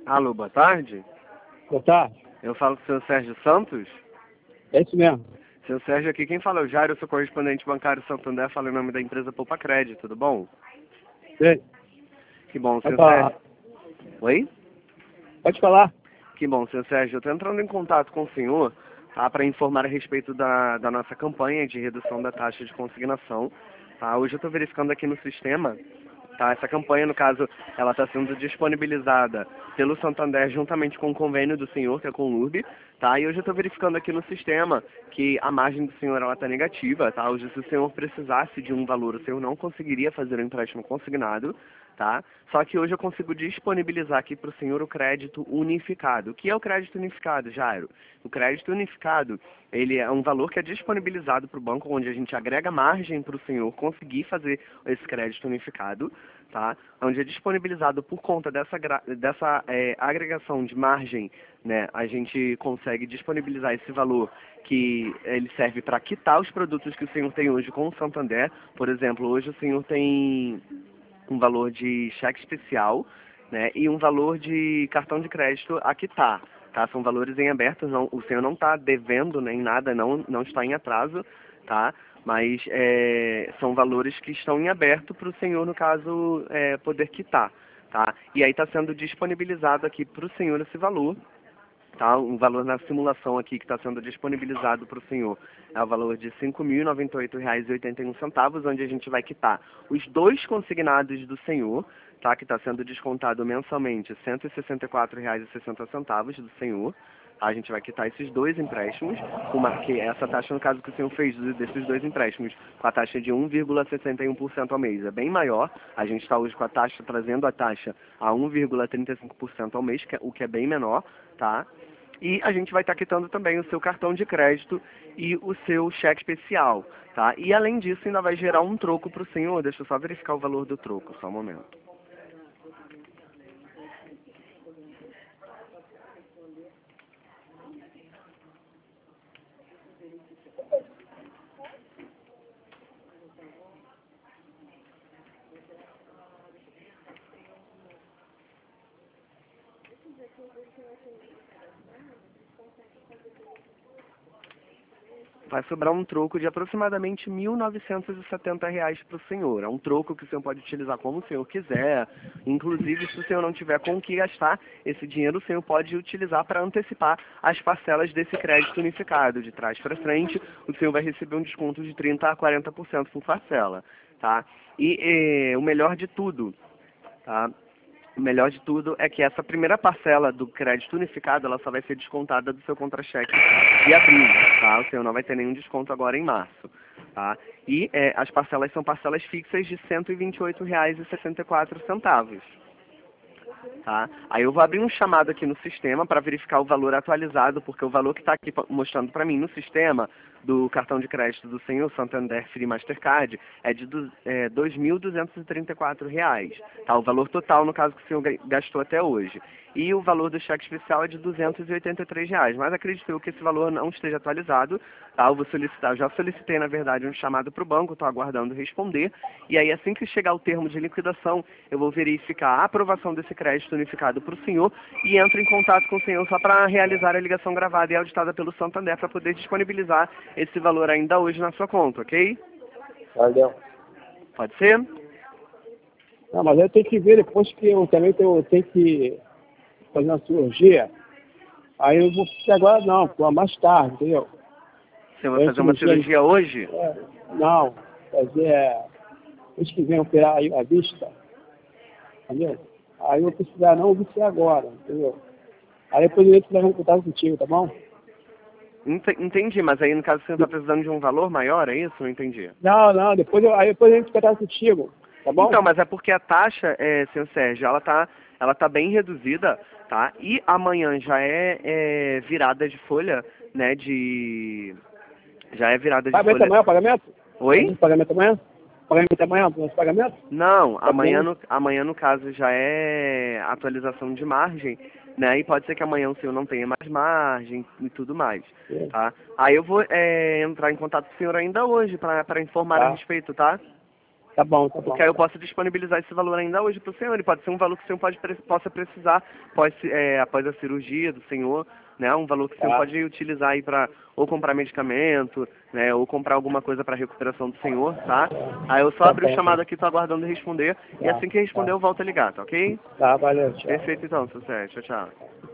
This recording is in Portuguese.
Alô, boa tarde. Boa tarde. Eu falo com o senhor Sérgio Santos. É isso mesmo. Senhor Sérgio, aqui quem fala é o Jairo, eu sou correspondente bancário Santander, falo em nome da empresa Poupa Crédito, tudo bom? Sei. Que bom, Pode senhor falar. Sérgio. Oi? Pode falar. Que bom, senhor Sérgio. Eu estou entrando em contato com o senhor, tá, para informar a respeito da nossa campanha de redução da taxa de consignação. Tá? Hoje eu estou verificando aqui no sistema. Tá, essa campanha, no caso, ela está sendo disponibilizada pelo Santander juntamente com o convênio do senhor, que é com o LURB, tá? E hoje eu estou verificando aqui no sistema que a margem do senhor está negativa, tá? Hoje, se o senhor precisasse de um valor, o senhor não conseguiria fazer um empréstimo consignado, tá? Só que hoje eu consigo disponibilizar aqui para o senhor o crédito unificado. O que é o crédito unificado, Jairo? O crédito unificado, ele é um valor que é disponibilizado para o banco, onde a gente agrega margem para o senhor conseguir fazer esse crédito unificado, tá? Onde é disponibilizado por conta dessa agregação de margem, né? A gente consegue disponibilizar esse valor que ele serve para quitar os produtos que o senhor tem hoje com o Santander. Por exemplo, hoje o senhor tem um valor de cheque especial, né, e um valor de cartão de crédito a quitar, tá? São valores em aberto, não, o senhor não está devendo nem nada, não está em atraso, tá? Mas são valores que estão em aberto para o senhor, no caso, poder quitar, tá? E aí está sendo disponibilizado aqui para o senhor esse valor, tá? Um valor na simulação aqui que está sendo disponibilizado para o senhor é o valor de R$ 5.098,81, onde a gente vai quitar os dois consignados do senhor, tá? Que está sendo descontado mensalmente R$ 164,60 do senhor. A gente vai quitar esses dois empréstimos, que essa taxa, no caso que o senhor fez desses dois empréstimos, com a taxa de 1,61% ao mês, é bem maior. A gente está hoje com a taxa, trazendo a taxa a 1,35% ao mês, o que é bem menor, tá? E a gente vai estar quitando também o seu cartão de crédito e o seu cheque especial, tá? E além disso, ainda vai gerar um troco para o senhor. Deixa eu só verificar o valor do troco, só um momento. Vai sobrar um troco de aproximadamente R$ 1.970 para o senhor. É um troco que o senhor pode utilizar como o senhor quiser. Inclusive, se o senhor não tiver com o que gastar, esse dinheiro o senhor pode utilizar para antecipar as parcelas desse crédito unificado. De trás para frente, o senhor vai receber um desconto de 30% a 40% por parcela, tá? E o melhor de tudo, tá? O melhor de tudo é que essa primeira parcela do crédito unificado, ela só vai ser descontada do seu contra-cheque de abril, tá? O senhor não vai ter nenhum desconto agora em março, tá? E as parcelas são parcelas fixas de R$ 128,64, tá? Aí eu vou abrir um chamado aqui no sistema para verificar o valor atualizado, porque o valor que está aqui mostrando para mim no sistema do cartão de crédito do senhor Santander Free Mastercard é de R$ 2.234, tá? O valor total, no caso, que o senhor gastou até hoje. E o valor do cheque especial é de R$ 283, mas acredito eu que esse valor não esteja atualizado, tá? Eu vou solicitar, eu já solicitei, na verdade, um chamado para o banco, estou aguardando responder, e aí assim que chegar o termo de liquidação, eu vou verificar a aprovação desse crédito unificado para o senhor e entro em contato com o senhor só para realizar a ligação gravada e auditada pelo Santander para poder disponibilizar esse valor ainda hoje na sua conta, ok? Valeu. Pode ser? Não, mas eu tenho que ver depois que eu também tenho que fazer uma cirurgia. Aí eu vou ficar agora não, mais tarde, entendeu? Você vai fazer uma cirurgia hoje? Não, fazer mês que vem operar aí a vista, entendeu? Aí eu vou precisar, não vou ser agora, entendeu? Aí depois eu entro em contato contigo, tá bom? Entendi, mas aí no caso você está precisando de um valor maior, é isso? Não entendi. Não, depois eu entro em contato contigo, tá bom? Então, mas é porque a taxa, senhor Sérgio, ela tá bem reduzida, tá? E amanhã já é virada de folha, né, já é virada de Pagamento folha. amanhã, pagamento? Oi? Pagamento amanhã? Pagamento amanhã, nosso pagamento? Não, Tá amanhã no caso já é atualização de margem, né? E pode ser que amanhã o senhor não tenha mais margem e tudo mais, tá? Aí eu vou entrar em contato com o senhor ainda hoje para informar a Tá. respeito, tá? Tá bom, tá bom. Porque aí eu posso disponibilizar esse valor ainda hoje para o senhor. E pode ser um valor que o senhor possa precisar após a cirurgia do senhor, né? Um valor que o senhor pode utilizar aí para ou comprar medicamento, né? Ou comprar alguma coisa para recuperação do senhor, tá? Aí eu só abri o chamado aqui, tô aguardando responder. E assim que responder eu volto a ligar, tá ok? Tá, valeu, tchau. Perfeito então, seu Sérgio. Tchau, tchau.